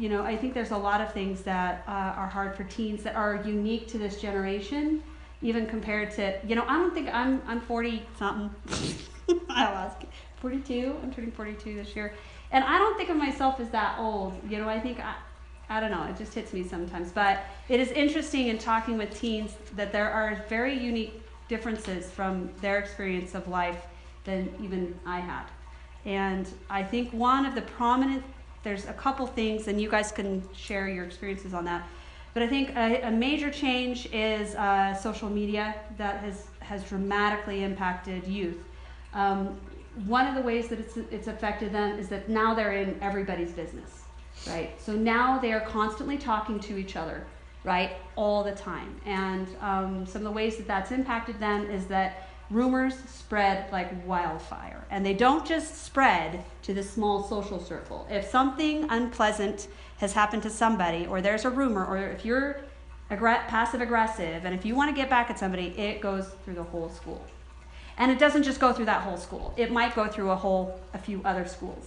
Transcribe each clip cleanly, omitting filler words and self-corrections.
I think there's a lot of things that are hard for teens that are unique to this generation, even compared to, I don't think I'm 40 something. I lost 42. I'm turning 42 this year. And I don't think of myself as that old. I think, I don't know, it just hits me sometimes. But it is interesting in talking with teens that there are very unique differences from their experience of life than even I had. And I think one of the prominent, there's a couple things, and you guys can share your experiences on that. But I think a major change is social media that has dramatically impacted youth. One of the ways that it's affected them is that now they're in everybody's business, right? So now they are constantly talking to each other, right, all the time. And some of the ways that that's impacted them is that rumors spread like wildfire. And they don't just spread to the small social circle. If something unpleasant has happened to somebody, or there's a rumor, or if you're passive aggressive, and if you want to get back at somebody, it goes through the whole school. And it doesn't just go through that whole school. It might go through a few other schools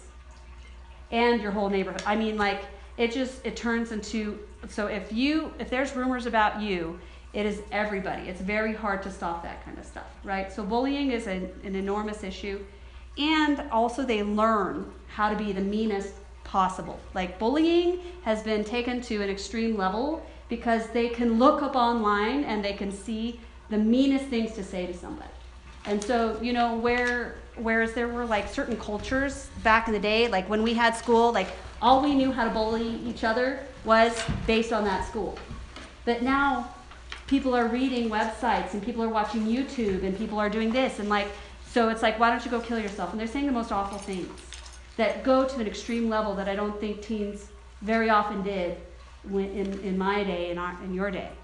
and your whole neighborhood. I mean, like, it turns into, so if there's rumors about you, it is everybody. It's very hard to stop that kind of stuff, right? So bullying is an enormous issue. And also they learn how to be the meanest possible. Like, bullying has been taken to an extreme level because they can look up online and they can see the meanest things to say to somebody. And so, whereas there were like certain cultures back in the day, like when we had school, like all we knew how to bully each other was based on that school. But now people are reading websites and people are watching YouTube and people are doing this and so it's like, why don't you go kill yourself? And they're saying the most awful things that go to an extreme level that I don't think teens very often did in my day and in your day.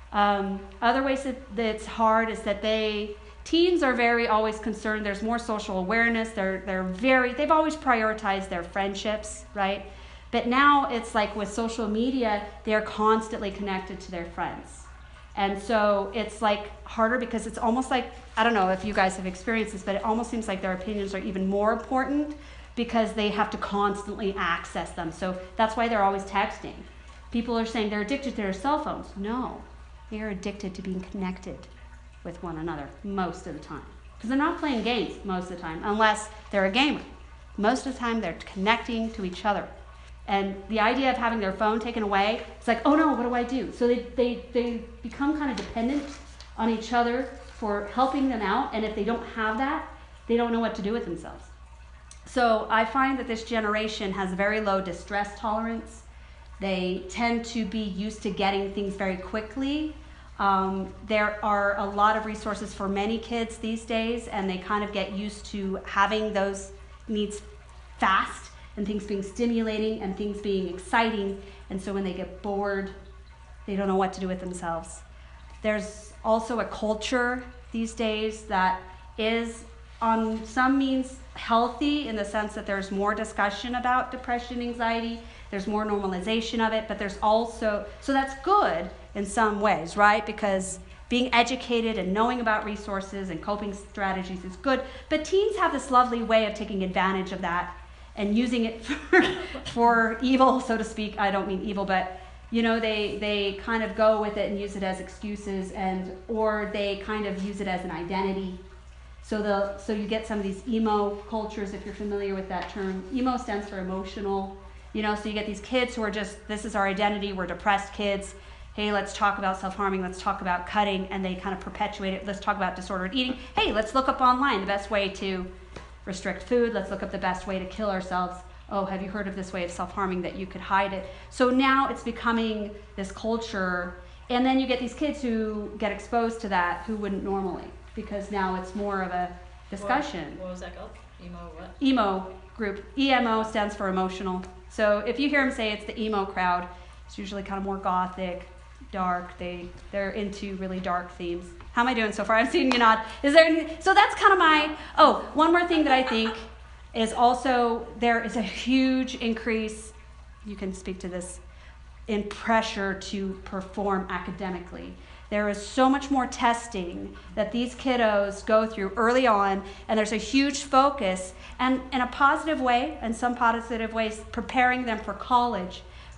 Other ways that it's hard is that teens are very always concerned. There's more social awareness. They've always prioritized their friendships, right? But now it's like with social media, they're constantly connected to their friends. And so it's like harder because it's almost like, I don't know if you guys have experienced this, but it almost seems like their opinions are even more important because they have to constantly access them. So that's why they're always texting. People are saying they're addicted to their cell phones. No, they are addicted to being connected with one another most of the time. Because they're not playing games most of the time, unless they're a gamer. Most of the time, they're connecting to each other. And the idea of having their phone taken away, it's like, oh no, what do I do? So they become kind of dependent on each other for helping them out. And if they don't have that, they don't know what to do with themselves. So I find that this generation has very low distress tolerance. They tend to be used to getting things very quickly. There are a lot of resources for many kids these days, and they kind of get used to having those needs fast and things being stimulating and things being exciting. And so when they get bored, they don't know what to do with themselves. There's also a culture these days that is on some means healthy in the sense that there's more discussion about depression, anxiety, there's more normalization of it, but there's also, so that's good in some ways, right? Because being educated and knowing about resources and coping strategies is good, but teens have this lovely way of taking advantage of that and using it for evil, so to speak. I don't mean evil, but they kind of go with it and use it as excuses, or they kind of use it as an identity. So you get some of these emo cultures, if you're familiar with that term. Emo stands for emotional. So you get these kids who are just, this is our identity, we're depressed kids. Hey, let's talk about self-harming, let's talk about cutting, and they kind of perpetuate it. Let's talk about disordered eating. Hey, let's look up online the best way to restrict food. Let's look up the best way to kill ourselves. Oh, have you heard of this way of self-harming that you could hide it? So now it's becoming this culture, and then you get these kids who get exposed to that who wouldn't normally, because now it's more of a discussion. What was that called? Emo what? Emo group. EMO stands for emotional. So if you hear them say it's the emo crowd, it's usually kind of more gothic, dark. They're into really dark themes. How am I doing so far? I'm seeing you nod. Is there any, so that's kind of my, one more thing that I think is also there is a huge increase, you can speak to this, in pressure to perform academically. There is so much more testing that these kiddos go through early on, and there's a huge focus, and in a positive way, in some positive ways, preparing them for college.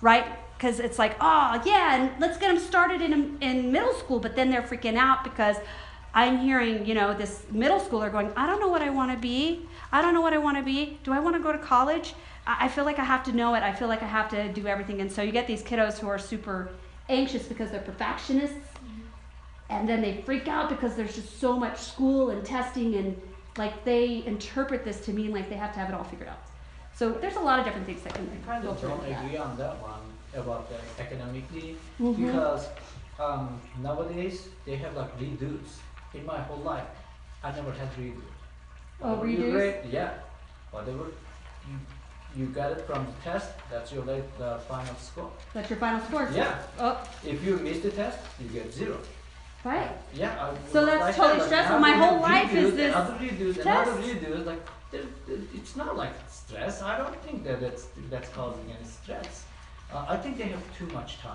right? Because it's like, oh yeah, and let's get them started in middle school, but then they're freaking out because I'm hearing, this middle schooler going, I don't know what I want to be. I don't know what I want to be. Do I want to go to college? I feel like I have to know it. I feel like I have to do everything. And so you get these kiddos who are super anxious because they're perfectionists. And then they freak out because there's just so much school and testing, and like they interpret this to mean like they have to have it all figured out. So there's a lot of different things that can I kind of don't agree on that one about the academically, because nowadays they have like redos. In my whole life, I never had redo. Oh, Whatever you redos? grade, yeah, whatever you got it from the test, that's your the final score. That's your final score. Yeah. Oh, If you miss the test, you get 0. right. Yeah. So that's totally stressful. My whole life is this Another redos, test. another redos. Like it's not like stress. I don't think that's causing any stress. I think they have too much time.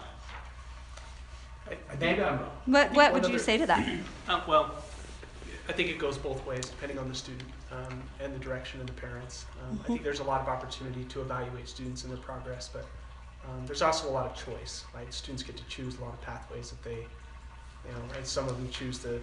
Maybe I'm wrong. What would you say to that? Well, I think it goes both ways depending on the student and the direction of the parents. I think there's a lot of opportunity to evaluate students and their progress, but there's also a lot of choice, right? Students get to choose a lot of pathways that they, and some of them choose the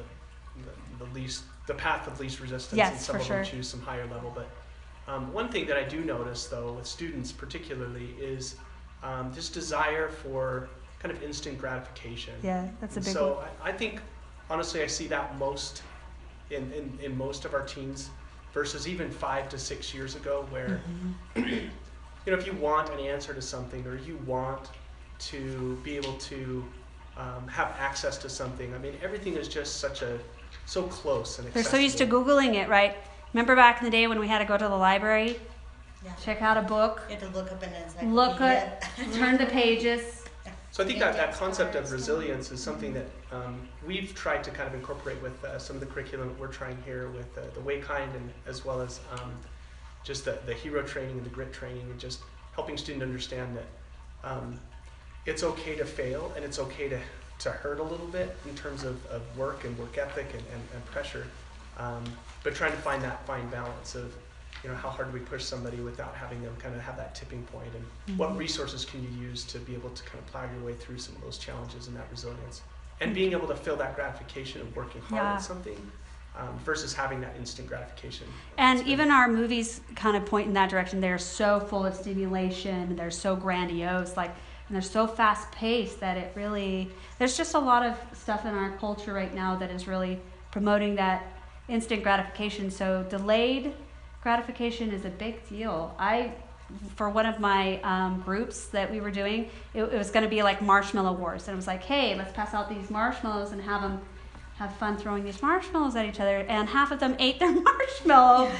path of least resistance, Yes, and some for of sure. them choose some higher level. But one thing that I do notice, though, with students particularly is this desire for kind of instant gratification. Yeah, that's a big one. So I think, honestly, I see that most in most of our teens versus even 5 to 6 years ago, where if you want an answer to something, or you want to be able to have access to something, I mean, everything is just so close and accessible. They're so used to Googling it, right? Remember back in the day when we had to go to the library, Yeah. check out a book, You have to look up an encyclopedia. look at, turn the pages. So I think that concept of resilience is something that we've tried to kind of incorporate with some of the curriculum that we're trying here with the Way Kind, and as well as just the hero training and the grit training, and just helping students understand that it's okay to fail, and it's okay to hurt a little bit in terms of work and work ethic and pressure, but trying to find that fine balance of how hard do we push somebody without having them kind of have that tipping point, and what resources can you use to be able to kind of plow your way through some of those challenges and that resilience, and being able to feel that gratification of working hard Yeah. at something versus having that instant gratification. And even our movies kind of point in that direction. They're so full of stimulation. They're so grandiose, and they're so fast paced that it really, there's just a lot of stuff in our culture right now that is really promoting that instant gratification. So delayed gratification is a big deal. For one of my groups that we were doing, it was going to be like marshmallow wars. And it was like, hey, let's pass out these marshmallows and have them have fun throwing these marshmallows at each other. And half of them ate their marshmallow.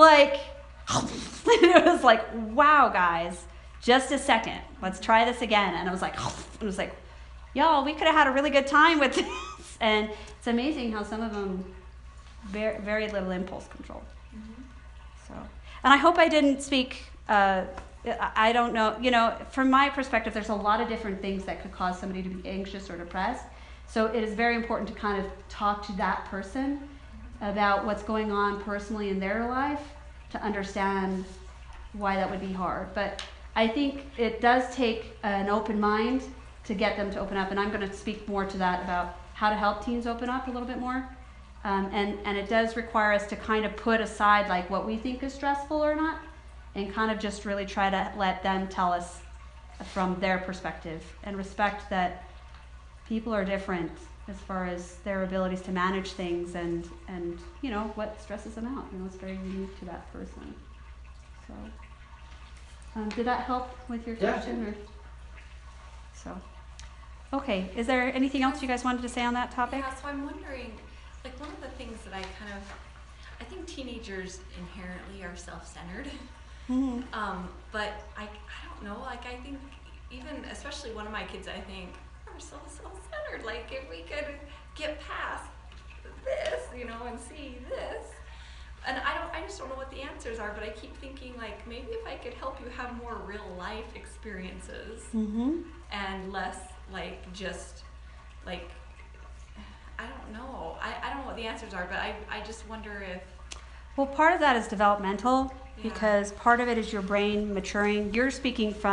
It was like, wow, guys, just a second. Let's try this again. And it was like, y'all, we could have had a really good time with this. And it's amazing how some of them very, very little impulse control. So, and I hope I didn't speak, I don't know, from my perspective, there's a lot of different things that could cause somebody to be anxious or depressed. So it is very important to kind of talk to that person about what's going on personally in their life to understand why that would be hard. But I think it does take an open mind to get them to open up. And I'm going to speak more to that about how to help teens open up a little bit more. And it does require us to kind of put aside like what we think is stressful or not, and kind of just really try to let them tell us from their perspective, and respect that people are different as far as their abilities to manage things and what stresses them out. It's very unique to that person. So did that help with your question? Or so okay, is there anything else you guys wanted to say on that topic? Yeah, so I'm wondering, like, one of the things that I think teenagers inherently are self-centered. But I don't know, like, I think even, especially one of my kids, I think, are so self-centered. Like, if we could get past this, and see this. And I just don't know what the answers are, but I keep thinking, like, maybe if I could help you have more real life experiences and less, like, just, like, I don't know. I don't know what the answers are, but I just wonder if... Well, part of that is developmental, Yeah. because part of it is your brain maturing. You're speaking from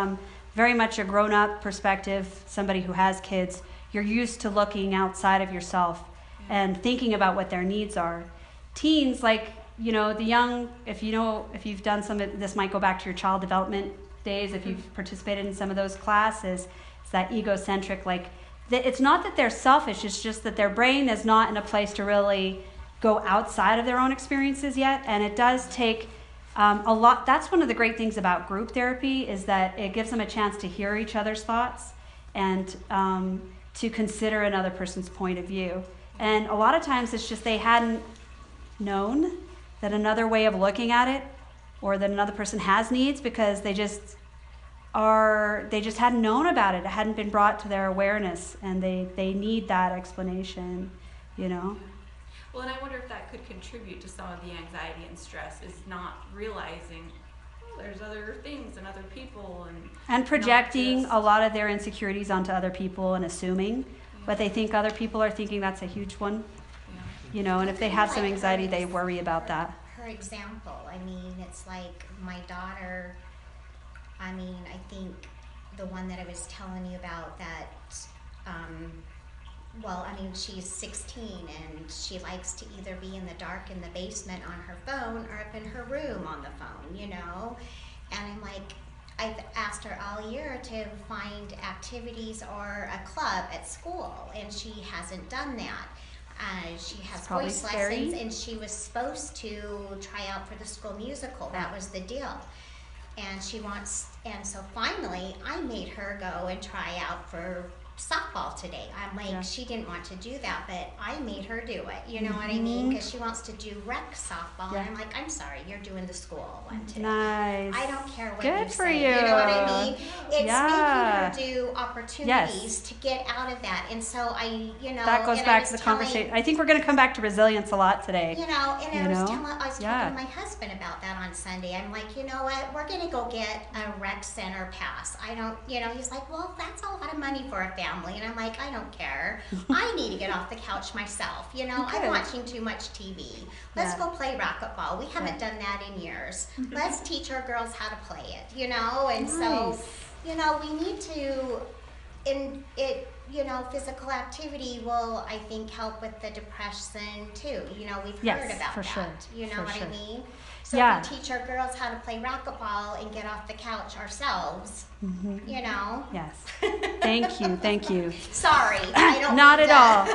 very much a grown-up perspective, somebody who has kids, you're used to looking outside of yourself and thinking about what their needs are. Teens, like, you know, the young, if you've done some, this might go back to your child development days, if you've participated in some of those classes, it's that egocentric, like, it's not that they're selfish, it's just that their brain is not in a place to really go outside of their own experiences yet, and it does take a lot. That's one of the great things about group therapy, is that it gives them a chance to hear each other's thoughts and to consider another person's point of view. And a lot of times it's just they hadn't known that another way of looking at it, or that another person has needs, because they just hadn't known about it. It hadn't been brought to their awareness, and they need that explanation, you know. Well, and I wonder if that could contribute to some of the anxiety and stress, is not realizing, oh, there's other things and other people, and projecting not a lot of their insecurities onto other people and assuming what they think other people are thinking. That's a huge one, you know. And if they have some anxiety, they worry about that. Her example, I mean, it's like my daughter, I mean, I think the one that I was telling you about that, well, I mean, she's 16 and she likes to either be in the dark in the basement on her phone or up in her room on the phone, you know? And I'm like, I've asked her all year to find activities or a club at school, and she hasn't done that. She has voice lessons, and she was supposed to try out for the school musical. That was the deal. And so finally I made her go and try out for softball today. I'm like, she didn't want to do that, but I made her do it. You know what I mean? Because she wants to do rec softball. And I'm like, I'm sorry, you're doing the school one today. Nice. I don't care what Good you for say. you. You know what I mean? It's making her do opportunities to get out of that. And so that goes back to the conversation. I think we're going to come back to resilience a lot today. You know, and I was talking to my husband about that on Sunday. I'm like, you know what? We're going to go get a rec center pass. I don't, he's like, well, that's a lot of money for a family. And I'm like, I don't care. I need to get off the couch myself. You know, I'm watching too much TV. Let's go play racquetball. We haven't done that in years. Let's teach our girls how to play it, you know? And so, we need to, physical activity will, I think, help with the depression too. You know, we've heard about that. Sure. You know what I mean? So if we teach our girls how to play racquetball and get off the couch ourselves, you know. Yes. Thank you. Sorry, I don't. Not at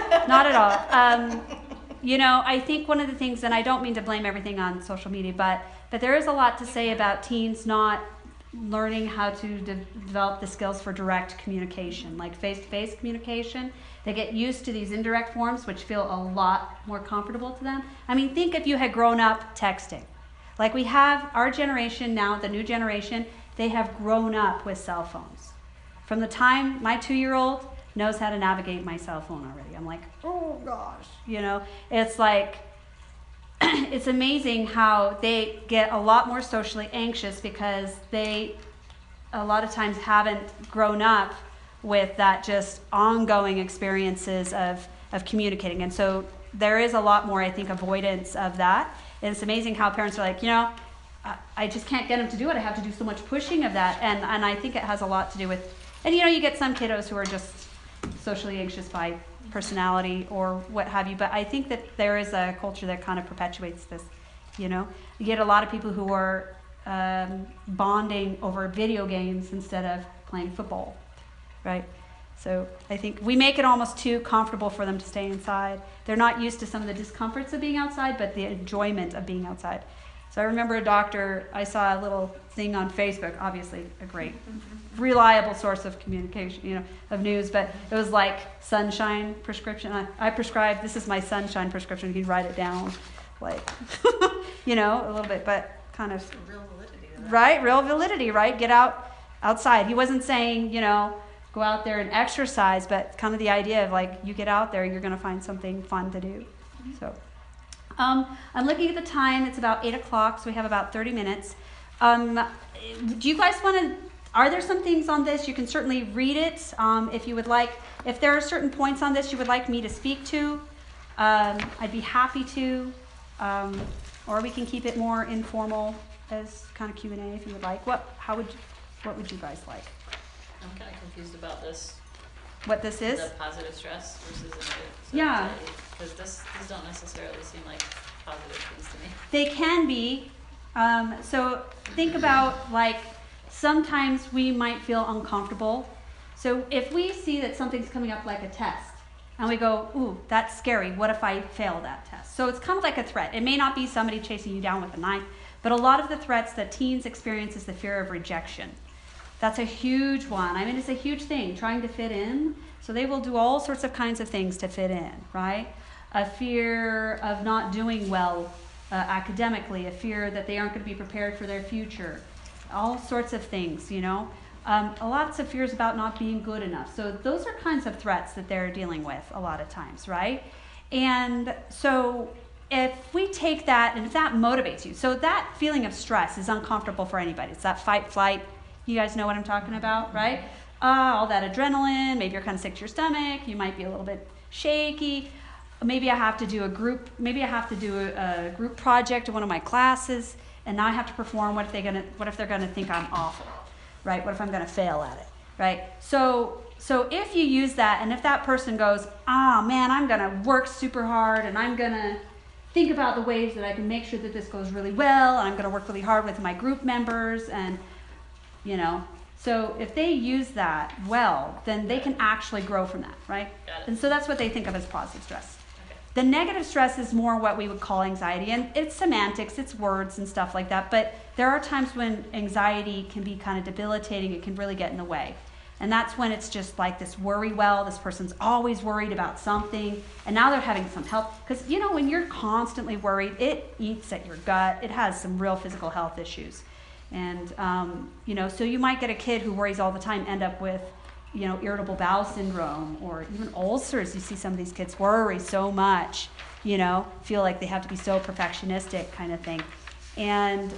all. I think one of the things, and I don't mean to blame everything on social media, but there is a lot to say about teens not learning how to develop the skills for direct communication, like face-to-face communication. They get used to these indirect forms, which feel a lot more comfortable to them. I mean, think if you had grown up texting. Like we have our generation now, the new generation, they have grown up with cell phones. From the time my 2-year-old knows how to navigate my cell phone already. I'm like, oh gosh, it's like, it's amazing how they get a lot more socially anxious because they a lot of times haven't grown up with that just ongoing experiences of communicating. And so there is a lot more, I think, avoidance of that. And it's amazing how parents are like, I just can't get them to do it. I have to do so much pushing of that. And I think it has a lot to do with, and you get some kiddos who are just socially anxious by personality or what have you. But I think that there is a culture that kind of perpetuates this, You get a lot of people who are bonding over video games instead of playing football, right? So I think we make it almost too comfortable for them to stay inside. They're not used to some of the discomforts of being outside, but the enjoyment of being outside. So I remember a doctor, I saw a little thing on Facebook, obviously a great, reliable source of communication, of news, but it was like sunshine prescription. I prescribed, this is my sunshine prescription. He'd write it down, like, a little bit, but kind of. Real validity to that. Right, real validity, right? Get outside. He wasn't saying, go out there and exercise, but kind of the idea of like, you get out there, you're going to find something fun to do. So I'm looking at the time. It's about 8 o'clock, so we have about 30 minutes. Do you guys want to, are there some things on this? You can certainly read it if you would like. If there are certain points on this you would like me to speak to, I'd be happy to. Or we can keep it more informal as kind of Q&A if you would like. What would you guys like? I'm kind of confused about this. What this is? The positive stress versus the negative Yeah. Because these don't necessarily seem like positive things to me. They can be. So think about, like, sometimes we might feel uncomfortable. So if we see that something's coming up like a test, and we go, ooh, that's scary. What if I fail that test? So it's kind of like a threat. It may not be somebody chasing you down with a knife, but a lot of the threats that teens experience is the fear of rejection. That's a huge one. I mean, it's a huge thing, trying to fit in. So they will do all sorts of kinds of things to fit in, right? A fear of not doing well academically, a fear that they aren't going to be prepared for their future, all sorts of things, you know. Lots of fears about not being good enough. So those are kinds of threats that they're dealing with a lot of times, right? And so if we take that, and if that motivates you, so that feeling of stress is uncomfortable for anybody. It's that fight, flight. You guys know what I'm talking about, right? All that adrenaline, maybe you're kind of sick to your stomach, you might be a little bit shaky. Maybe I have to do a group project in one of my classes, and now I have to perform. What if they're gonna think I'm awful, right? What if I'm gonna fail at it, right? So if you use that, and if that person goes, man, I'm gonna work super hard, and I'm gonna think about the ways that I can make sure that this goes really well, and I'm gonna work really hard with my group members, and you know. So if they use that well, then they can actually grow from that, right? Got it. And so that's what they think of as positive stress. Okay. The negative stress is more what we would call anxiety, and it's semantics, it's words and stuff like that, but there are times when anxiety can be kind of debilitating, it can really get in the way. And that's when it's just like this worry well, this person's always worried about something, and now they're having some help. Because, you know, when you're constantly worried, it eats at your gut, it has some real physical health issues. And, you know, so you might get a kid who worries all the time, end up with, you know, irritable bowel syndrome or even ulcers. You see some of these kids worry so much, you know, feel like they have to be so perfectionistic kind of thing. And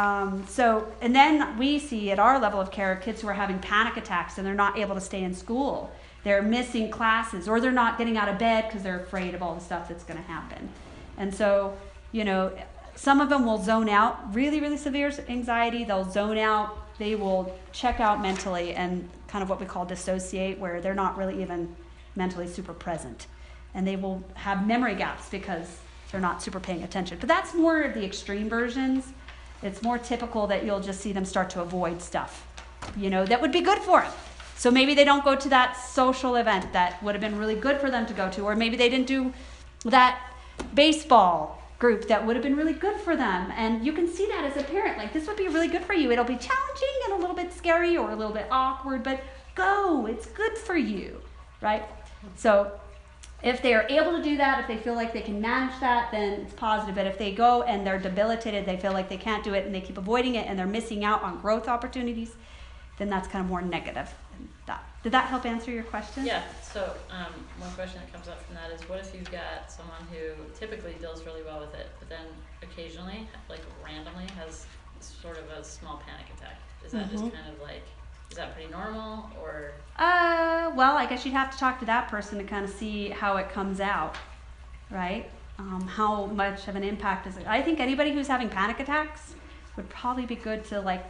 and then we see at our level of care kids who are having panic attacks and they're not able to stay in school. They're missing classes, or they're not getting out of bed because they're afraid of all the stuff that's going to happen. And so, you know, some of them will zone out, really, really severe anxiety. They'll zone out. They will check out mentally and kind of what we call dissociate, where they're not really even mentally super present. And they will have memory gaps because they're not super paying attention. But that's more of the extreme versions. It's more typical that you'll just see them start to avoid stuff, you know, that would be good for them. So maybe they don't go to that social event that would have been really good for them to go to, or maybe they didn't do that baseball group that would have been really good for them. And you can see that as a parent, like, this would be really good for you. It'll be challenging and a little bit scary or a little bit awkward, but go, it's good for you, right? So if they are able to do that, if they feel like they can manage that, then it's positive. But if they go and they're debilitated, they feel like they can't do it and they keep avoiding it and they're missing out on growth opportunities, then that's kind of more negative. Did that help answer your question? Yeah, so one question that comes up from that is, what if you've got someone who typically deals really well with it, but then occasionally, like randomly, has sort of a small panic attack? Is that just kind of like, is that pretty normal, or? Well, I guess you'd have to talk to that person to kind of see how it comes out, right? How much of an impact is it? I think anybody who's having panic attacks would probably be good to, like,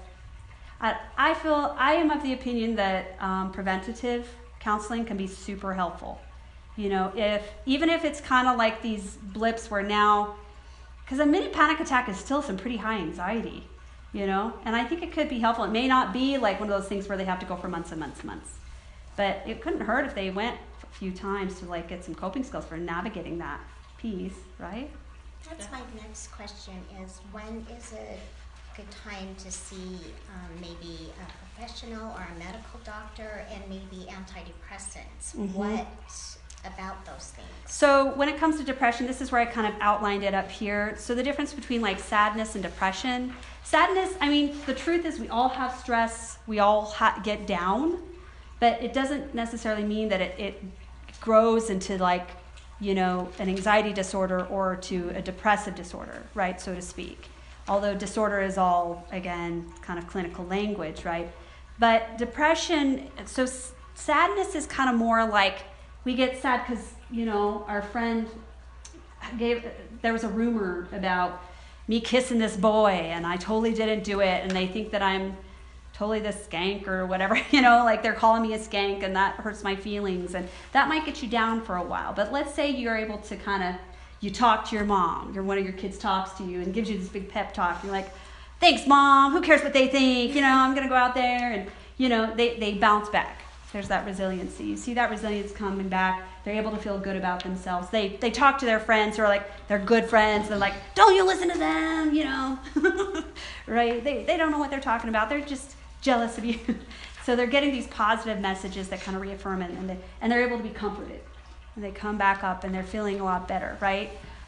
I am of the opinion that preventative counseling can be super helpful. You know, even if it's kind of like these blips where now, because a mini panic attack is still some pretty high anxiety, you know, and I think it could be helpful. It may not be like one of those things where they have to go for months and months and months, but it couldn't hurt if they went a few times to, like, get some coping skills for navigating that piece, right? That's my next question is, when is it good time to see maybe a professional or a medical doctor, and maybe antidepressants? What about those things? So when it comes to depression, this is where I kind of outlined it up here. So the difference between, like, sadness and depression. Sadness, I mean, the truth is we all have stress, we all get down, but it doesn't necessarily mean that it grows into, like, you know, an anxiety disorder or to a depressive disorder, right, so to speak. Although disorder is all, again, kind of clinical language, right? But depression, so sadness is kind of more like, we get sad because, you know, our friend there was a rumor about me kissing this boy and I totally didn't do it, and they think that I'm totally this skank or whatever, you know, like they're calling me a skank and that hurts my feelings. And that might get you down for a while. But let's say you're able to you talk to your mom, one of your kids talks to you and gives you this big pep talk. You're like, thanks, Mom. Who cares what they think? You know, I'm going to go out there. And, you know, they bounce back. There's that resiliency. You see that resilience coming back. They're able to feel good about themselves. They talk to their friends who are like, they're good friends. They're like, don't you listen to them, you know. Right? They don't know what they're talking about. They're just jealous of you. So they're getting these positive messages that kind of reaffirm it, and they're able to be comforted. And they come back up and they're feeling a lot better, right?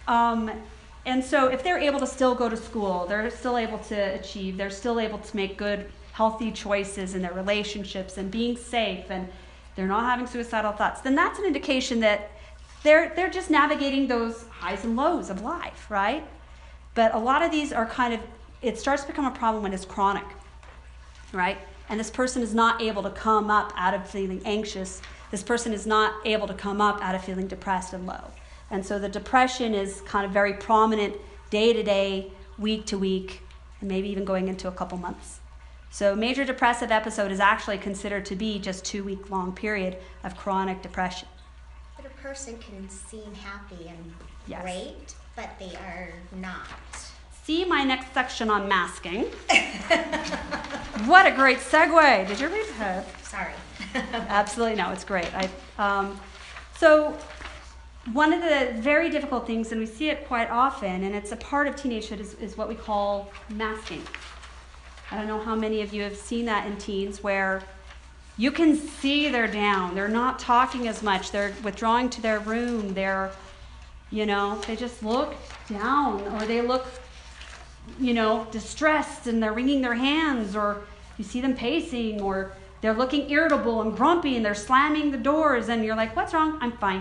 And so if they're able to still go to school, they're still able to achieve, they're still able to make good, healthy choices in their relationships and being safe, and they're not having suicidal thoughts, then that's an indication that they're just navigating those highs and lows of life, right? But a lot of these are it starts to become a problem when it's chronic, right? And this person is not able to come up out of feeling anxious. This person is not able to come up out of feeling depressed and low. And so the depression is kind of very prominent day to day, week to week, and maybe even going into a couple months. So major depressive episode is actually considered to be just 2-week long period of chronic depression. But a person can seem happy and Yes. great, but they are not. See my next section on masking. What a great segue. Did you read that? Sorry. Absolutely no, it's great. So one of the very difficult things, and we see it quite often, and it's a part of teenagehood, is what we call masking. I don't know how many of you have seen that in teens where you can see they're down. They're not talking as much. They're withdrawing to their room. They're, they just look down, or they look, distressed, and they're wringing their hands, or you see them pacing, or they're looking irritable and grumpy, and they're slamming the doors, and you're like, what's wrong? I'm fine.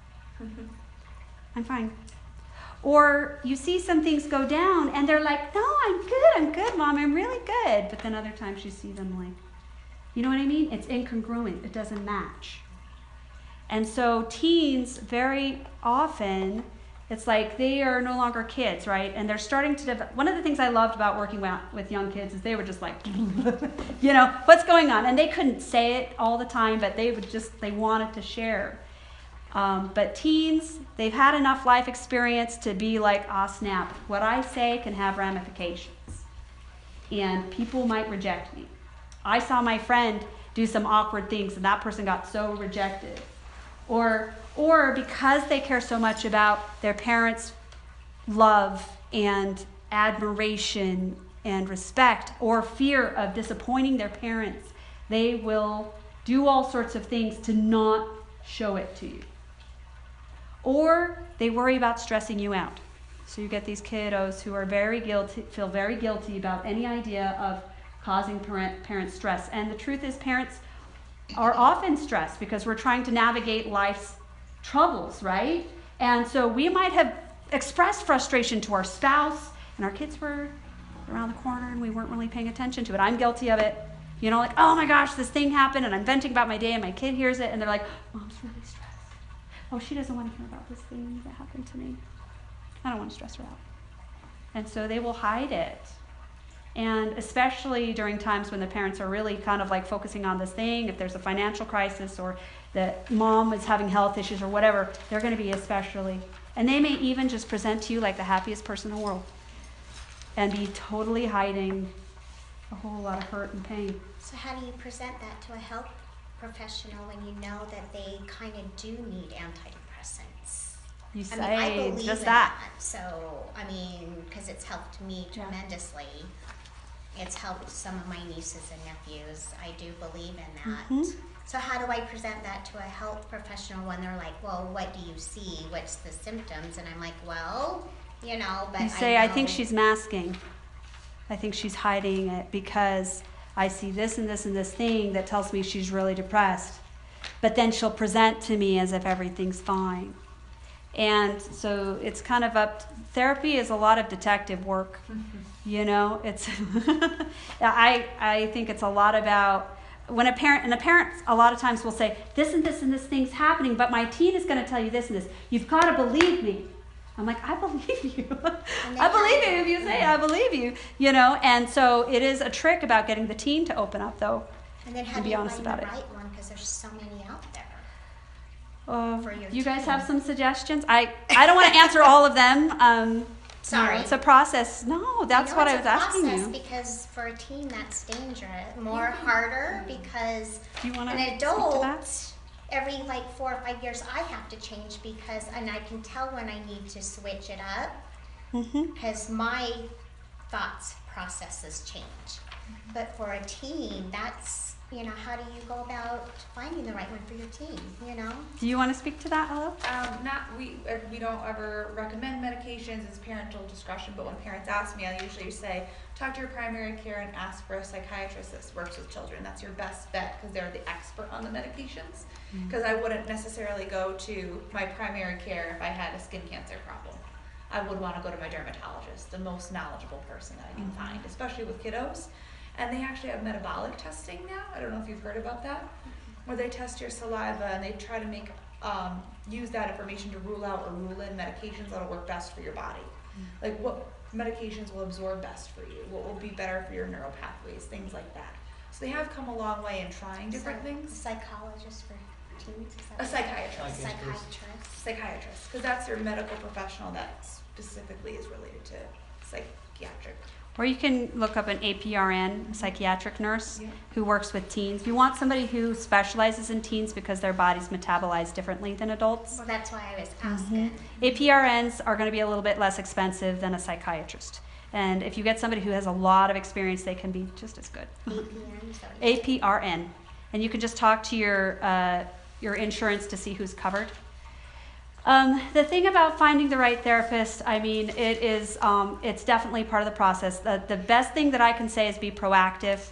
I'm fine. Or you see some things go down, and they're like, no, I'm good, Mom, I'm really good. But then other times you see them like, you know what I mean? It's incongruent. It doesn't match. And so teens, very often, it's like they are no longer kids, right? And they're starting to develop. One of the things I loved about working with young kids is they were just like, what's going on? And they couldn't say it all the time, but they wanted to share. But teens, they've had enough life experience to be like, snap, what I say can have ramifications. And people might reject me. I saw my friend do some awkward things, and that person got so rejected. Or because they care so much about their parents' love and admiration and respect, or fear of disappointing their parents, they will do all sorts of things to not show it to you. Or they worry about stressing you out. So you get these kiddos who are feel very guilty about any idea of causing parent stress. And the truth is, parents are often stressed because we're trying to navigate life's troubles, right? And so we might have expressed frustration to our spouse, and our kids were around the corner and we weren't really paying attention to it. I'm guilty of it. Like, oh my gosh, this thing happened, and I'm venting about my day, and my kid hears it, and they're like, Mom's really stressed. Oh, she doesn't want to hear about this thing that happened to me. I don't want to stress her out. And so they will hide it. And especially during times when the parents are really kind of like focusing on this thing, if there's a financial crisis or that mom is having health issues or whatever, they're going to be especially. And they may even just present to you like the happiest person in the world and be totally hiding a whole lot of hurt and pain. So how do you present that to a health professional when you know that they kind of do need antidepressants? You say I believe just in that. So, because it's helped me tremendously. It's helped some of my nieces and nephews. I do believe in that. Mm-hmm. So how do I present that to a health professional when they're like, well, what do you see? What's the symptoms? And I'm like, well, but You say, I know. think she's masking. I think she's hiding it because I see this and this and this thing that tells me she's really depressed. But then she'll present to me as if everything's fine. And so it's kind of therapy is a lot of detective work. It's, I think it's a lot about when a parent a lot of times will say, this and this and this thing's happening, but my teen is going to tell you this and this. You've got to believe me. I'm like, I believe you. And they I believe have- you if you say I believe you, you know. And so it is a trick about getting the teen to open up, though. And then how and do be you honest find about the it. right one? Because there's so many out there. For your You guys teen. have some suggestions? I don't want to answer all of them. Sorry. It's a process. No, that's I know what I it's was a asking process you. Because for a teen, that's dangerous. More harder because Do you want to an speak to adult, that? every like 4 or 5 years, I have to change because, and I can tell when I need to switch it up Mm-hmm. because my thoughts processes change. But for a teen, that's, you know, how do you go about finding the right one for your teen, you know? Do you want to speak to that, Hello? We don't ever recommend medications. It's parental discretion. But when parents ask me, I usually say, talk to your primary care and ask for a psychiatrist that works with children. That's your best bet because they're the expert on the medications. Because I wouldn't necessarily go to my primary care if I had a skin cancer problem. I would want to go to my dermatologist, the most knowledgeable person that I can find, especially with kiddos. And they actually have metabolic testing now. I don't know if you've heard about that, where they test your saliva and they try to make use that information to rule out or rule in medications that'll work best for your body. Like what medications will absorb best for you, what will be better for your neural pathways, things like that. So they have come a long way in trying different A things. psychologist for teens? Is that A what- psychiatrist. Psychiatrist. Because that's your medical professional that specifically is related to psychiatric. Or you can look up an APRN, a psychiatric nurse, Yeah. who works with teens. You want somebody who specializes in teens because their bodies metabolize differently than adults. Well, that's why I was Mm-hmm. asking. APRNs are going to be a little bit less expensive than a psychiatrist. And if you get somebody who has a lot of experience, they can be just as good. APN, so it's- APRN. And you can just talk to your insurance to see who's covered. The thing about finding the right therapist, I mean, it's definitely part of the process. The best thing that I can say is be proactive.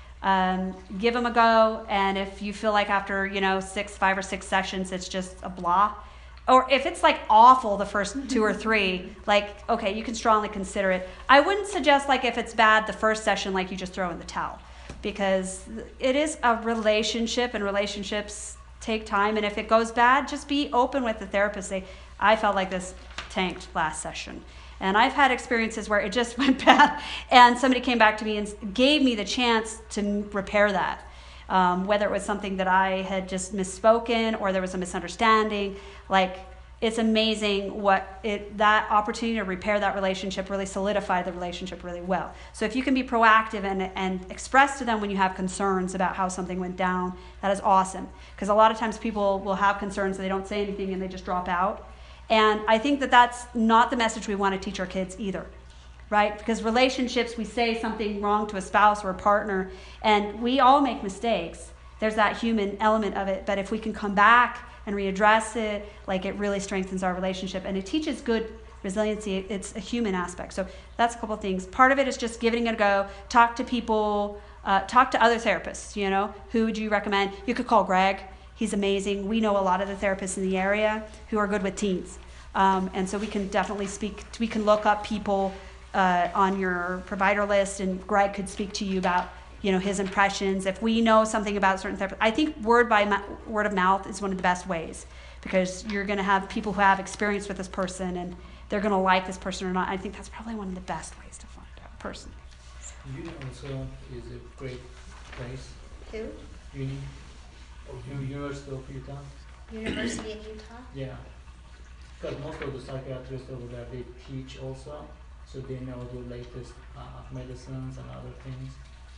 Give them a go, and if you feel like after 5 or 6 sessions it's just a blah, or if it's like awful the first 2 or 3, like okay, you can strongly consider it. I wouldn't suggest like if it's bad the first session, like you just throw in the towel, because it is a relationship, and relationships take time, and if it goes bad, just be open with the therapist. Say, I felt like this tanked last session. And I've had experiences where it just went bad, and somebody came back to me and gave me the chance to repair that. Whether it was something that I had just misspoken or there was a misunderstanding, like it's amazing that opportunity to repair that relationship really solidified the relationship really well. So if you can be proactive and express to them when you have concerns about how something went down, that is awesome. Because a lot of times people will have concerns and they don't say anything and they just drop out. And I think that that's not the message we want to teach our kids either, right? Because relationships, we say something wrong to a spouse or a partner, and we all make mistakes. There's that human element of it. But if we can come back and readdress it, like it really strengthens our relationship. And it teaches good resiliency. It's a human aspect. So that's a couple of things. Part of it is just giving it a go. Talk to people. Talk to other therapists, Who would you recommend? You could call Greg. He's amazing. We know a lot of the therapists in the area who are good with teens. And so we can definitely we can look up people on your provider list, and Greg could speak to you about, his impressions. If we know something about a certain therapist, I think word of mouth is one of the best ways, because you're going to have people who have experience with this person and they're going to like this person or not. I think that's probably one of the best ways to find out a person. Uni also is a great place. Who? Uni, University of Utah. University of Utah? Yeah, because most of the psychiatrists over there, they teach also, so they know the latest medicines and other things.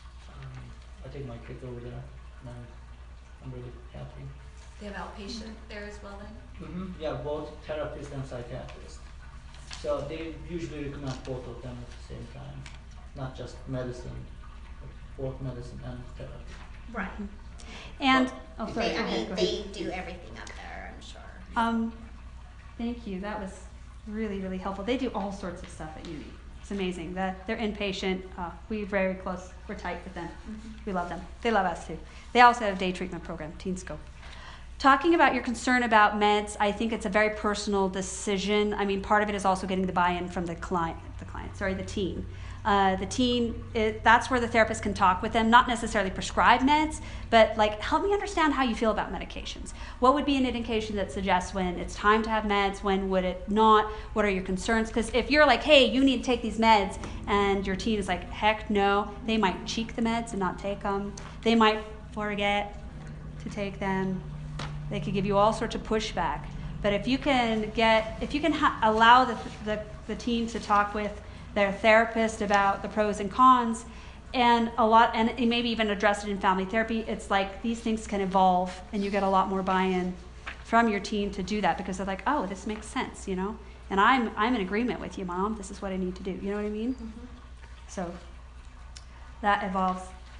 I take my kids over there, and I'm really happy. They have outpatient there as well then? Yeah, both therapists and psychiatrists. So they usually recommend both of them at the same time, not just medicine, but both medicine and therapy. Right. And oh, sorry. They, I Okay, mean, go ahead. they do everything up there, I'm sure. Thank you. That was really, really helpful. They do all sorts of stuff at uni. It's amazing. They're inpatient. We're very close. We're tight with them. We love them. They love us too. They also have a day treatment program, Teen Scope. Talking about your concern about meds, I think it's a very personal decision. I mean, part of it is also getting the buy-in from the teen. The teen, that's where the therapist can talk with them, not necessarily prescribe meds, but like, help me understand how you feel about medications. What would be an indication that suggests when it's time to have meds, when would it not, what are your concerns? Because if you're like, hey, you need to take these meds, and your teen is like, heck no, they might cheek the meds and not take them. They might forget to take them. They could give you all sorts of pushback. But if you can allow the teen to talk with their therapist about the pros and cons, and maybe even address it in family therapy, it's like these things can evolve, and you get a lot more buy-in from your teen to do that, because they're like, oh, this makes sense, you know, and I'm in agreement with you, Mom. This is what I need to do. You know what I mean? Mm-hmm. So that evolves.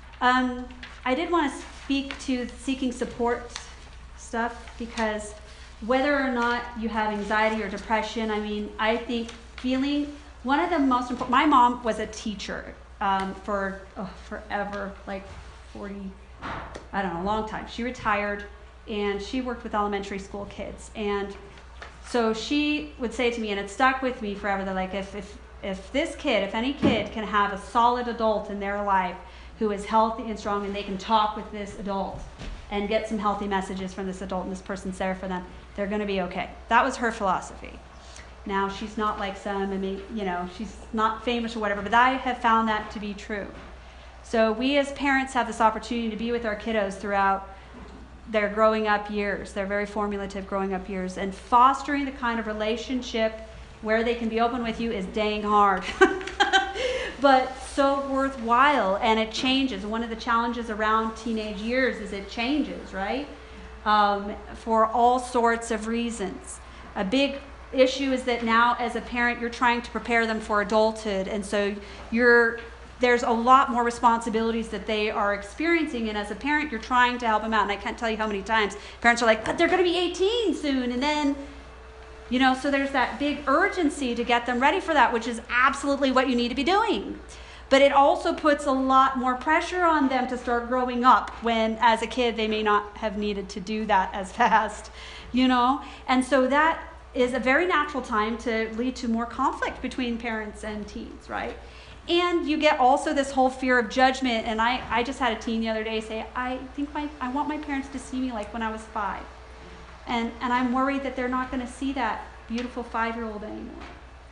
I did want to speak to seeking support stuff, because whether or not you have anxiety or depression, I mean, I think one of the most important, my mom was a teacher for forever, like 40, I don't know, a long time. She retired, and she worked with elementary school kids. And so she would say to me, and it stuck with me forever, that like, if any kid can have a solid adult in their life who is healthy and strong, and they can talk with this adult and get some healthy messages from this adult, and this person's there for them, they're going to be okay. That was her philosophy. Now, she's not like she's not famous or whatever, but I have found that to be true. So we as parents have this opportunity to be with our kiddos throughout their growing up years, their very formative growing up years, and fostering the kind of relationship where they can be open with you is dang hard. But so worthwhile, and it changes. One of the challenges around teenage years is it changes, right? For all sorts of reasons. A big issue is that now as a parent you're trying to prepare them for adulthood, and so there's a lot more responsibilities that they are experiencing, and as a parent you're trying to help them out. And I can't tell you how many times parents are like, but they're going to be 18 soon, and then so there's that big urgency to get them ready for that, which is absolutely what you need to be doing. But it also puts a lot more pressure on them to start growing up, when as a kid they may not have needed to do that as fast, and so that is a very natural time to lead to more conflict between parents and teens, right? And you get also this whole fear of judgment. And I just had a teen the other day say, I want my parents to see me like when I was 5. And I'm worried that they're not going to see that beautiful 5-year-old anymore.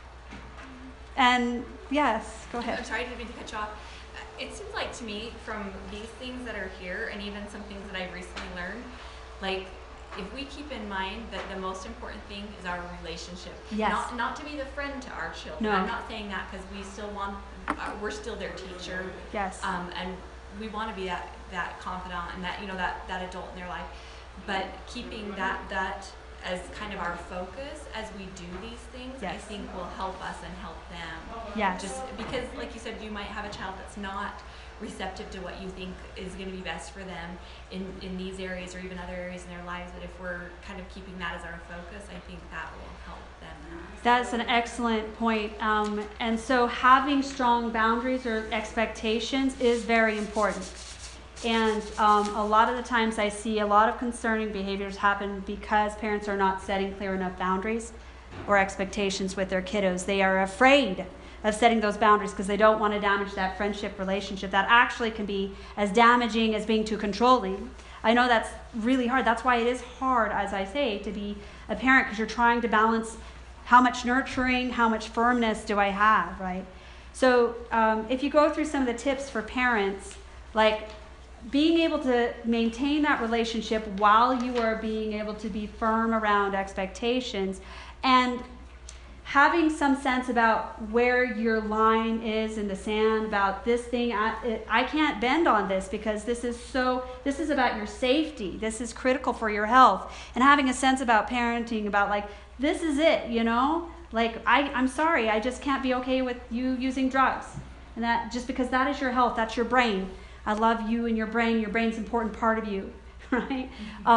And yes, go ahead. I'm sorry, I didn't mean to cut you off. It seems like to me, from these things that are here, and even some things that I've recently learned, like, if we keep in mind that the most important thing is our relationship, yes. not to be the friend to our children. No. I'm not saying that, because we still want, we're still their teacher. Yes. And we want to be that confidant and that adult in their life. But keeping that as kind of our focus as we do these things, yes. I think will help us and help them. Yes. Just because, like you said, you might have a child that's not receptive to what you think is going to be best for them in these areas or even other areas in their lives, but if we're kind of keeping that as our focus, I think that will help them. That's an excellent point. And so having strong boundaries or expectations is very important. And a lot of the times I see a lot of concerning behaviors happen because parents are not setting clear enough boundaries or expectations with their kiddos. They are afraid of setting those boundaries because they don't want to damage that friendship relationship that actually can be as damaging as being too controlling. I know that's really hard. That's why it is hard, as I say, to be a parent, because you're trying to balance how much nurturing, how much firmness do I have, right? So if you go through some of the tips for parents, like being able to maintain that relationship while you are being able to be firm around expectations, and having some sense about where your line is in the sand, about this thing, I can't bend on this because this is about your safety. This is critical for your health. And having a sense about parenting, about like, this is it, like I'm sorry, I just can't be okay with you using drugs. And that just because that is your health, that's your brain. I love you and your brain. Your brain's an important part of you, right?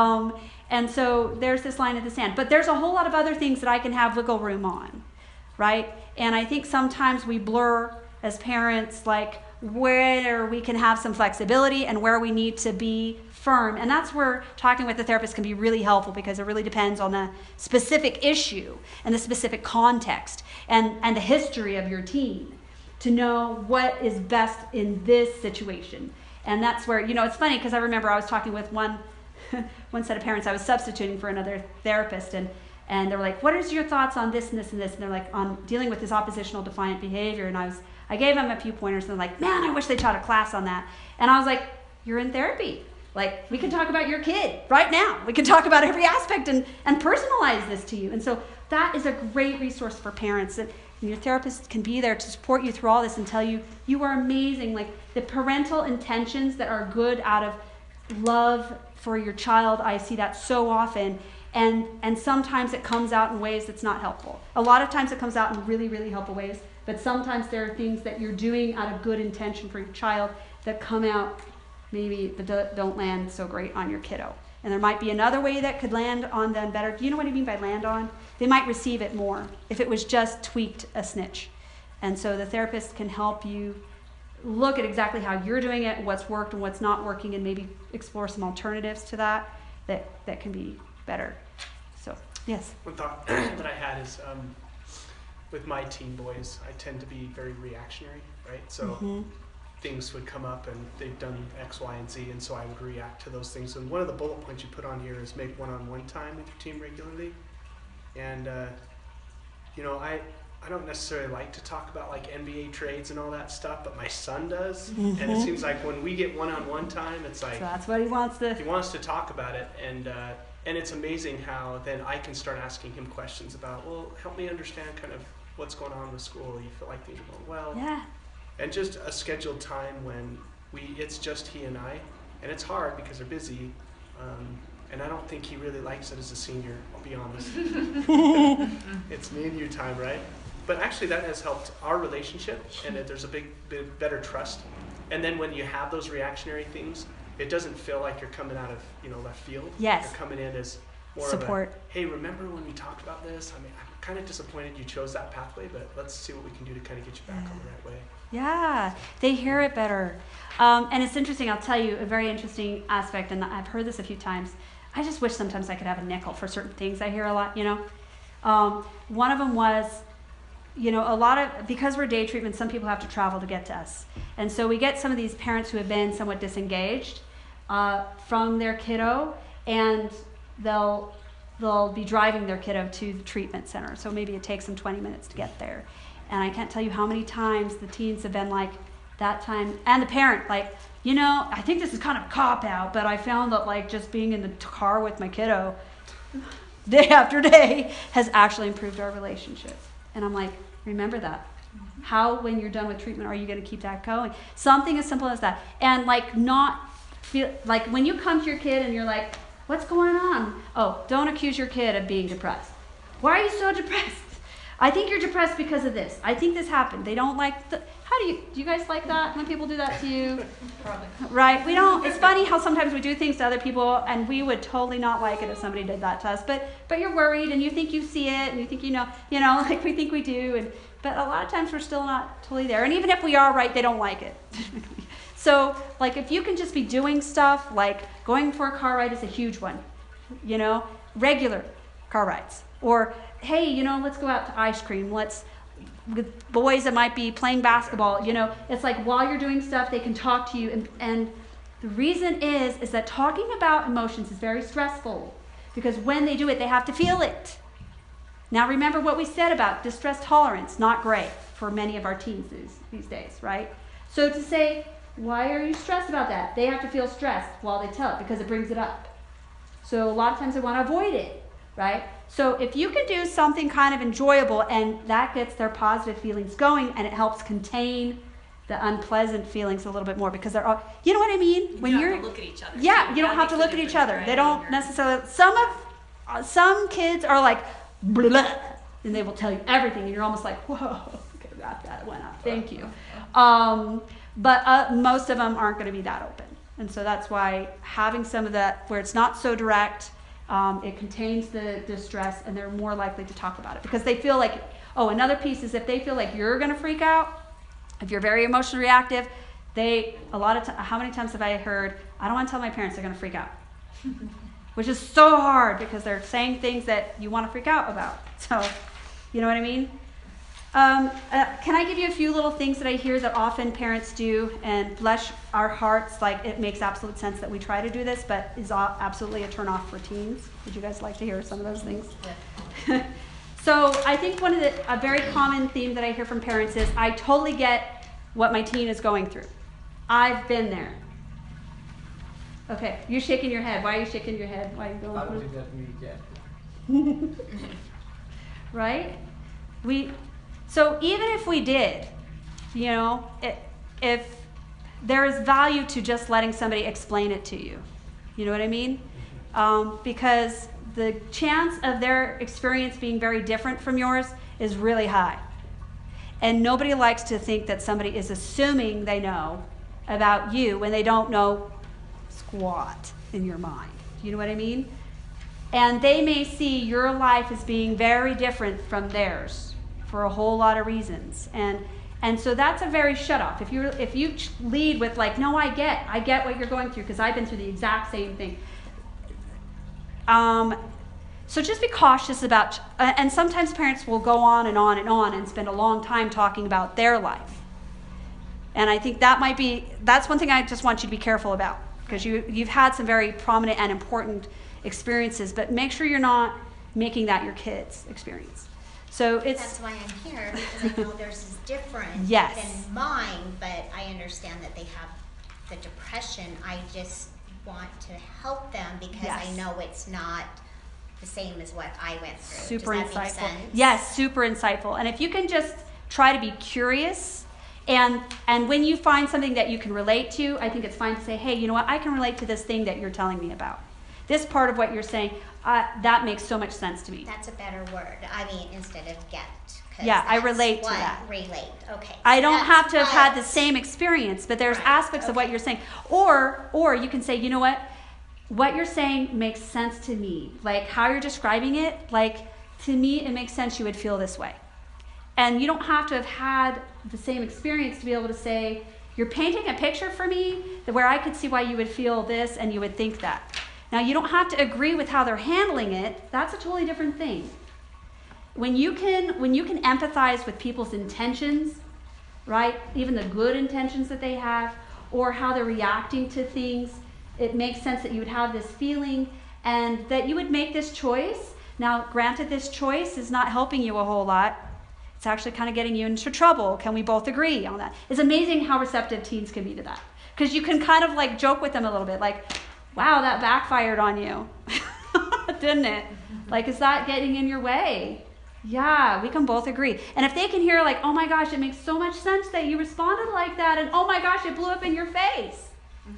And so there's this line in the sand. But there's a whole lot of other things that I can have wiggle room on, right? And I think sometimes we blur as parents, like where we can have some flexibility and where we need to be firm. And that's where talking with the therapist can be really helpful, because it really depends on the specific issue and the specific context and the history of your teen. to know what is best in this situation. And that's where, it's funny because I remember I was talking with one set of parents. I was substituting for another therapist, and they were like, what is your thoughts on this and this and this? And they're like, on dealing with this oppositional defiant behavior. And I gave them a few pointers, and they're like, man, I wish they taught a class on that. And I was like, you're in therapy. Like, we can talk about your kid right now. We can talk about every aspect and personalize this to you. And so that is a great resource for parents. And your therapist can be there to support you through all this and tell you, you are amazing. Like, the parental intentions that are good out of love for your child, I see that so often. And sometimes it comes out in ways that's not helpful. A lot of times it comes out in really, really helpful ways. But sometimes there are things that you're doing out of good intention for your child that come out maybe that don't land so great on your kiddo. And there might be another way that could land on them better. Do you know what I mean by land on? They might receive it more if it was just tweaked a snitch. And so the therapist can help you look at exactly how you're doing it, what's worked and what's not working, and maybe explore some alternatives to that can be better. So, yes. One thought that I had is with my teen boys, I tend to be very reactionary, right? So things would come up and they've done X, Y, and Z, and so I would react to those things. And one of the bullet points you put on here is make one-on-one time with your team regularly. And I don't necessarily like to talk about like NBA trades and all that stuff, but my son does. And it seems like when we get one-on-one time, it's like, So that's what he wants to. he wants to talk about it. And it's amazing how then I can start asking him questions about, well, help me understand kind of what's going on with school. You feel like things are going well. Yeah. And just a scheduled time when it's just he and I, and it's hard because they're busy, and I don't think he really likes it as a senior, I'll be honest. It's me and you time, right? But actually that has helped our relationship, and there's a big better trust. And then when you have those reactionary things, it doesn't feel like you're coming out of left field. Yes. You're coming in as more Support. of a, hey, remember when we talked about this? I mean, I'm kind of disappointed you chose that pathway, but let's see what we can do to kind of get you back on the right way. Yeah, they hear it better. And it's interesting, I'll tell you a very interesting aspect, and I've heard this a few times. I just wish sometimes I could have a nickel for certain things I hear a lot, One of them was, because we're day treatment, some people have to travel to get to us. And so we get some of these parents who have been somewhat disengaged from their kiddo, and they'll be driving their kiddo to the treatment center. So maybe it takes them 20 minutes to get there. And I can't tell you how many times the teens have been like, that time, and the parent, like, I think this is kind of a cop-out, but I found that, like, just being in the car with my kiddo day after day has actually improved our relationship. And I'm like, remember that. How, when you're done with treatment, are you going to keep that going? Something as simple as that. And, like, not feel, like, when you come to your kid and you're like, what's going on? Oh, don't accuse your kid of being depressed. Why are you so depressed? I think you're depressed because of this. I think this happened. They don't like how do you guys like that when people do that to you? Probably. Right? We don't. It's funny how sometimes we do things to other people and we would totally not like it if somebody did that to us. But you're worried and you think you see it and you think like we think we do, but a lot of times we're still not totally there. And even if we are right, they don't like it. So, like, if you can just be doing stuff like going for a car ride is a huge one. Regular car rides. Or, hey, let's go out to ice cream. With boys that might be playing basketball, it's like while you're doing stuff, they can talk to you. And the reason is that talking about emotions is very stressful because when they do it, they have to feel it. Now, remember what we said about distress tolerance, not great for many of our teens these days, right? So to say, why are you stressed about that? They have to feel stressed while they tell it because it brings it up. So a lot of times they want to avoid it, right? So if you can do something kind of enjoyable and that gets their positive feelings going and it helps contain the unpleasant feelings a little bit more because they're all, you know what I mean? When you don't have to look at each other. Yeah, you don't have to look at each other. They don't necessarily, some kids are like, blah, blah, and they will tell you everything and you're almost like, whoa, okay, that went up, thank you. But most of them aren't going to be that open. And so that's why having some of that where it's not so direct, it contains the distress and they're more likely to talk about it because they feel like, another piece is if they feel like you're going to freak out, if you're very emotionally reactive, how many times have I heard, I don't want to tell my parents they're going to freak out, which is so hard because they're saying things that you want to freak out about. So, you know what I mean? Can I give you a few little things that I hear that often parents do, and bless our hearts, like it makes absolute sense that we try to do this, but is absolutely a turn off for teens. Would you guys like to hear some of those things? Yeah. So I think a very common theme that I hear from parents is, I totally get what my teen is going through. I've been there. Okay, you're shaking your head. Why are you shaking your head? Why are you going I don't through? think that we get. Right? So even if we did, you know, if there is value to just letting somebody explain it to you, you know what I mean? Because the chance of their experience being very different from yours is really high. And nobody likes to think that somebody is assuming they know about you when they don't know squat in your mind. Do you know what I mean? And they may see your life as being very different from theirs for a whole lot of reasons. And so that's a very shut off. If you lead with like, no, I get what you're going through because I've been through the exact same thing. So just be cautious about, and sometimes parents will go on and on and on and spend a long time talking about their life. And I think that's one thing I just want you to be careful about, because you've had some very prominent and important experiences, but make sure you're not making that your kid's experience. So That's why I'm here, because I know theirs is different Yes. than mine, but I understand that they have the depression. I just want to help them because Yes. I know it's not the same as what I went through. super Does that insightful. make sense? Yes, super insightful. And if you can just try to be curious, and when you find something that you can relate to, I think it's fine to say, hey, you know what, I can relate to this thing that you're telling me about. This part of what you're saying, that makes so much sense to me. That's a better word. I mean, instead of get. 'Cause Yeah, I that's relate to what that. Relate. Okay. I don't That's have to have had what- the same experience, but there's Right, aspects of what okay. you're saying. Or you can say, you know what you're saying makes sense to me. Like how you're describing it, like to me it makes sense you would feel this way. And you don't have to have had the same experience to be able to say, you're painting a picture for me where I could see why you would feel this and you would think that. Now you don't have to agree with how they're handling it. That's a totally different thing. When you can empathize with people's intentions, right? Even the good intentions that they have, or how they're reacting to things, it makes sense that you would have this feeling and that you would make this choice. Now, granted, this choice is not helping you a whole lot. It's actually kind of getting you into trouble. Can we both agree on that? It's amazing how receptive teens can be to that. Because you can kind of like joke with them a little bit, like, wow, that backfired on you, didn't it? Like, is that getting in your way? Yeah, we can both agree. And if they can hear like, oh my gosh, it makes so much sense that you responded like that, and oh my gosh, it blew up in your face.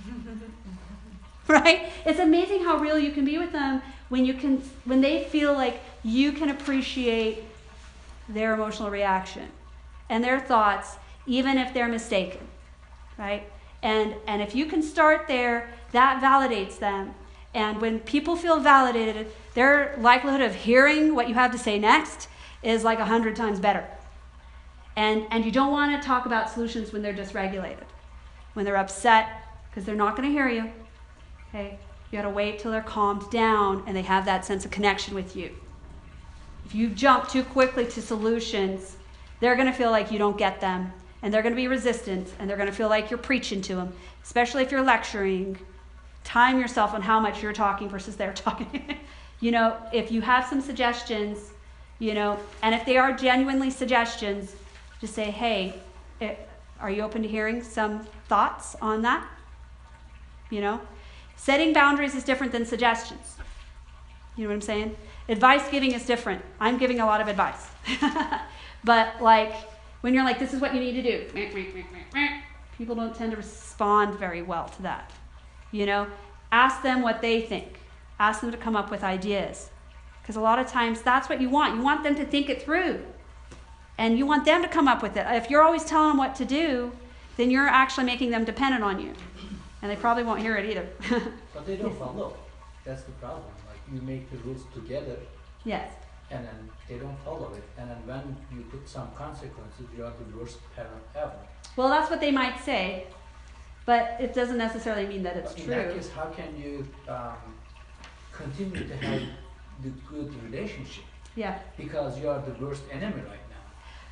Right? It's amazing how real you can be with them when they feel like you can appreciate their emotional reaction and their thoughts, even if they're mistaken, right? And if you can start there, that validates them. And when people feel validated, their likelihood of hearing what you have to say next is like 100 times better. And you don't want to talk about solutions when they're dysregulated, when they're upset, because they're not going to hear you. Okay? You got to wait till they're calmed down and they have that sense of connection with you. If you jump too quickly to solutions, they're going to feel like you don't get them, and they're going to be resistant, and they're going to feel like you're preaching to them, especially if you're lecturing. Time yourself on how much you're talking versus they're talking. You know, if you have some suggestions, you know, and if they are genuinely suggestions, just say, hey, are you open to hearing some thoughts on that? You know, setting boundaries is different than suggestions. You know what I'm saying? Advice giving is different. I'm giving a lot of advice. But like, when you're like, this is what you need to do, people don't tend to respond very well to that. You know, ask them what they think. Ask them to come up with ideas. Because a lot of times that's what you want. You want them to think it through. And you want them to come up with it. If you're always telling them what to do, then you're actually making them dependent on you. And they probably won't hear it either. But they don't follow. That's the problem. Like you make the rules together, Yes. and then they don't follow it. And then when you put some consequences, you are the worst parent ever. Well, that's what they might say. But it doesn't necessarily mean that it's But in true. that case, how can you continue to have the good relationship? Yeah. Because you are the worst enemy right now.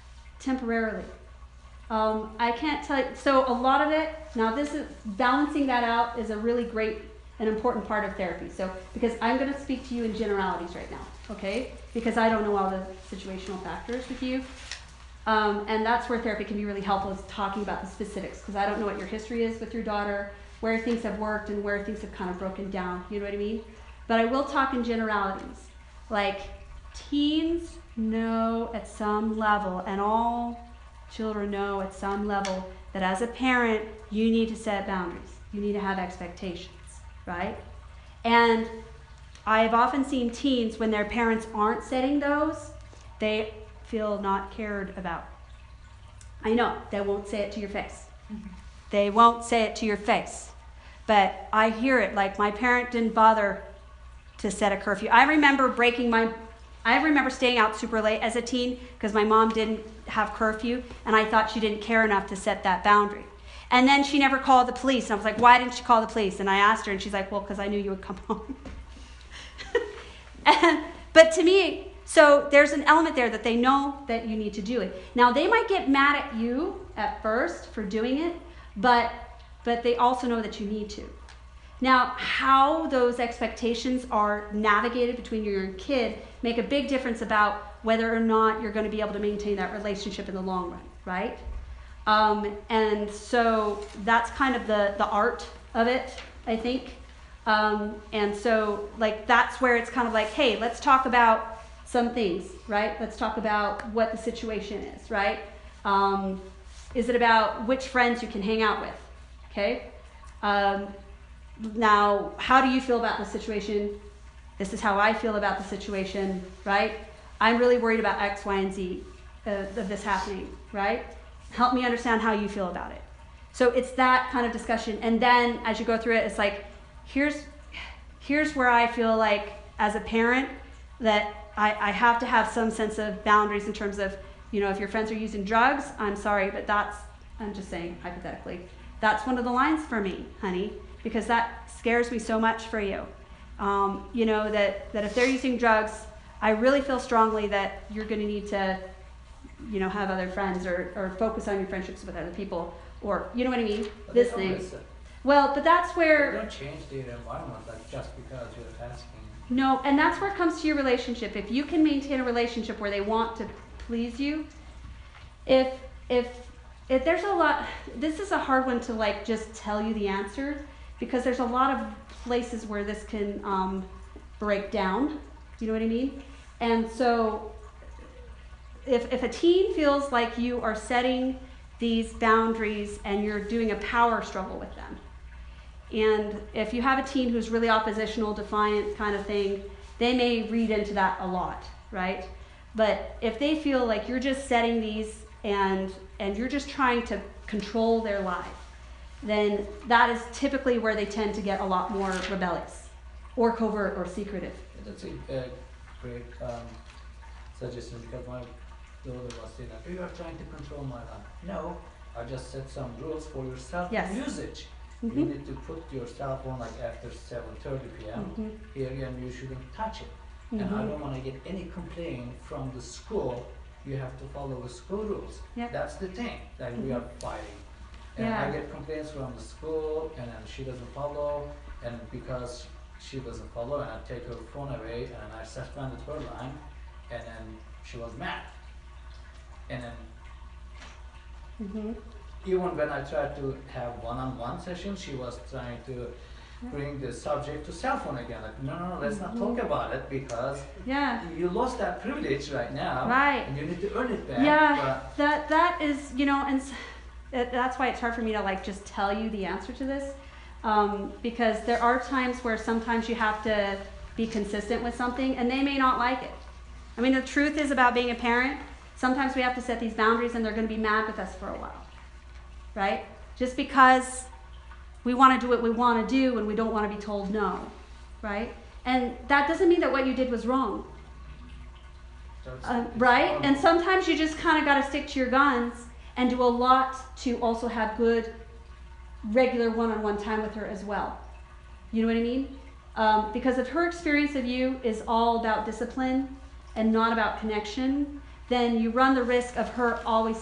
temporarily. I can't tell you. So a lot of it, now this is, balancing that out is a really great and important part of therapy. So, because I'm going to speak to you in generalities right now, okay? Because I don't know all the situational factors with you. And that's where therapy can be really helpful, is talking about the specifics, because I don't know what your history is with your daughter, where things have worked and where things have kind of broken down, you know what I mean? But I will talk in generalities. Like, teens know at some level, and all children know at some level, that as a parent, you need to set boundaries. You need to have expectations, right? And I've often seen teens, when their parents aren't setting those, they feel not cared about. I know, they won't say it to your face. They won't say it to your face. But I hear it, like, my parent didn't bother to set a curfew. I remember staying out super late as a teen because my mom didn't have curfew, and I thought she didn't care enough to set that boundary. And then she never called the police, and I was like, why didn't she call the police? And I asked her, and she's like, well, because I knew you would come home. But to me, so there's an element there that they know that you need to do it. Now, they might get mad at you at first for doing it, but they also know that you need to. Now, how those expectations are navigated between you and your kid make a big difference about whether or not you're going to be able to maintain that relationship in the long run, right? And so that's kind of the art of it, I think. And so, like, that's where it's kind of like, hey, let's talk about some things, right? Let's talk about what the situation is, right? Is it about which friends you can hang out with, okay? Now, how do you feel about the situation? This is how I feel about the situation, right? I'm really worried about X, Y, and Z of this happening, right? Help me understand how you feel about it. So it's that kind of discussion. And then as you go through it, it's like, here's where I feel like, as a parent, that I have to have some sense of boundaries in terms of, you know, if your friends are using drugs, I'm sorry, but I'm just saying hypothetically, that's one of the lines for me, honey, because that scares me so much for you. You know, that if they're using drugs, I really feel strongly that you're going to need to, you know, have other friends or focus on your friendships with other people, or, you know what I mean? But This they don't thing. listen. Well, but that's They where, don't change their environment, like, just because you're asking. no, and that's where it comes to your relationship. If you can maintain a relationship where they want to please you, if there's a lot, this is a hard one to, like, just tell you the answer, because there's a lot of places where this can break down. You know what I mean? And so if a teen feels like you are setting these boundaries and you're doing a power struggle with them, and if you have a teen who's really oppositional, defiant kind of thing, they may read into that a lot, right? But if they feel like you're just setting these and you're just trying to control their life, then that is typically where they tend to get a lot more rebellious or covert or secretive. That's a great suggestion, because my daughter was saying that you are trying to control my life. No, I just set some rules for your cell phone Yes. usage. Mhm. You need to put your cell phone like after 7:30 p.m. Mhm. here, and you shouldn't touch it. And I Mhm. don't want to get any complaint from the school. You have to follow the school rules. Yep. That's the thing that we are fighting. And Yeah. I get complaints from the school, and then she doesn't follow, and because she doesn't follow, and I take her phone away, and I suspended her line, and then she was mad. And then Mhm. even when I tried to have one-on-one session, she was trying to bring the subject to cell phone again. Like, no, let's not talk about it, because Yeah. you lost that privilege right now, Right. and you need to earn it back. Yeah, that is, you know, and that's why it's hard for me to, like, just tell you the answer to this, because there are times where sometimes you have to be consistent with something, and they may not like it. I mean, the truth is about being a parent, sometimes we have to set these boundaries, and they're going to be mad with us for a while, right? Just because we want to do what we want to do, and we don't want to be told no, right? And that doesn't mean that what you did was wrong. So it's Right? normal. And sometimes you just kind of got to stick to your guns and do a lot to also have good, regular one-on-one time with her as well. You know what I mean? Because if her experience of you is all about discipline and not about connection, then you run the risk of her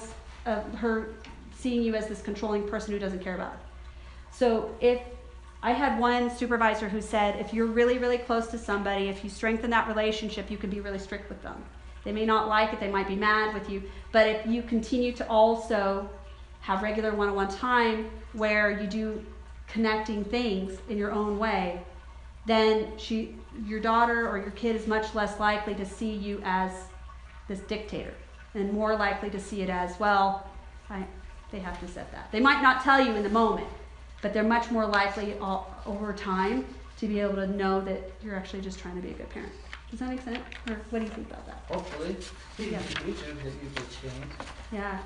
seeing you as this controlling person who doesn't care about her. So if I had one supervisor who said, if you're really, really close to somebody, if you strengthen that relationship, you can be really strict with them. They may not like it, they might be mad with you, but if you continue to also have regular one-on-one time where you do connecting things in your own way, then your daughter or your kid is much less likely to see you as this dictator, and more likely to see it as, well, they have to set that. They might not tell you in the moment, but they're much more likely over time to be able to know that you're actually just trying to be a good parent. Does that make sense? Or what do you think about that? Hopefully, in Yeah. the future, that you could change. Yeah.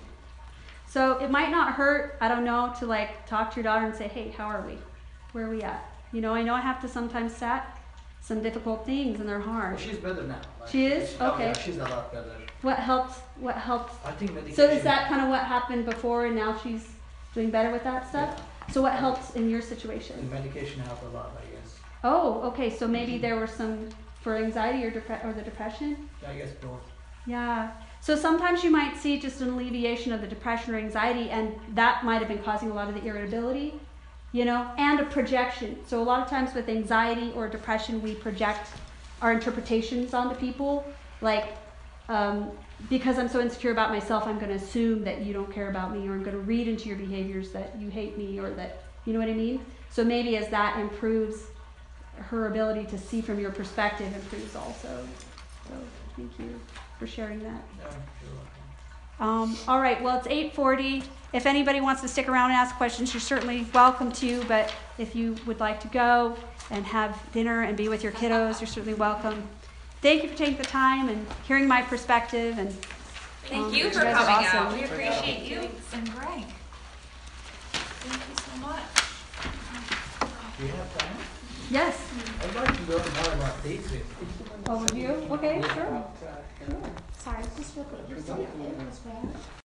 So it might not hurt, I don't know, to like talk to your daughter and say, hey, how are we? Where are we at? You know I have to sometimes set some difficult things and they're hard. Well, she's better now. Like, She is? oh, Okay. yeah, she's a lot better. What helps? I think medication. So is that kind of what happened before and now she's doing better with that stuff? Yeah. So what helps in your The situation? medication helped a lot, I guess. Oh, okay, so maybe there were some for anxiety or the depression? I guess both. Yeah. So sometimes you might see just an alleviation of the depression or anxiety, and that might have been causing a lot of the irritability, and a projection. So a lot of times with anxiety or depression, we project our interpretations onto people. Like, because I'm so insecure about myself, I'm going to assume that you don't care about me, or I'm going to read into your behaviors that you hate me, or that, you know what I mean? So maybe as that improves, her ability to see from your perspective improves also. So thank you for sharing that. Yeah, you're welcome. All right, well, it's 8:40. If anybody wants to stick around and ask questions, you're certainly welcome to, but if you would like to go and have dinner and be with your kiddos, you're certainly welcome. Thank you for taking the time and hearing my perspective. And Thank you you for guys are coming awesome. out. We appreciate you and Greg. Thank you so much. Do you have time? Yes. I'd like to learn more about dates. Overview? Okay, sure. Sure. Sorry, just real quick.